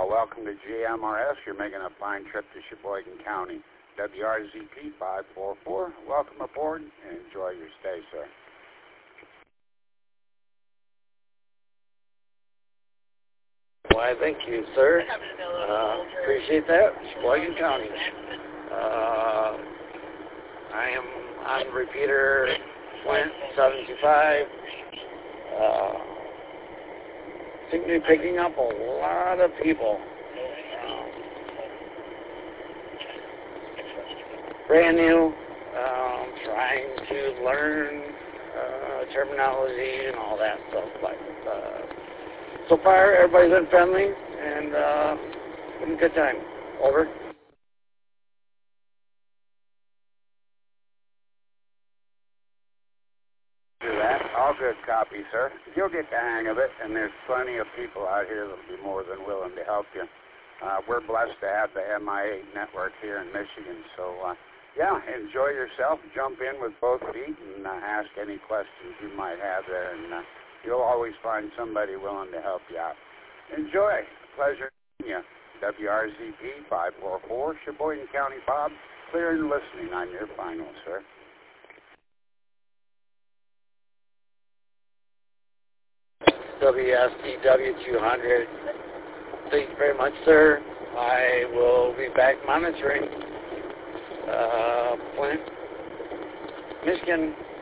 Welcome to GMRS. You're making a fine trip to Sheboygan County. WRZP 544. Welcome aboard and enjoy your stay, sir. Why, thank you, sir. Appreciate that. Sheboygan County. I am on repeater Flint 725. Seem to be picking up a lot of people. Brand new, trying to learn terminology and all that stuff. But so far, everybody's been friendly and having a good time. Over. All good copy, sir. You'll get the hang of it, and there's plenty of people out here that'll be more than willing to help you. We're blessed to have the MIA network here in Michigan, so yeah, enjoy yourself. Jump in with both feet and ask any questions you might have there, and you'll always find somebody willing to help you out. Enjoy. Pleasure meeting you. WRZP 544, Sheboygan County. Bob, clear and listening on your final, sir. WSDW 200. Thank you very much, sir. I will be back monitoring Flint, Michigan.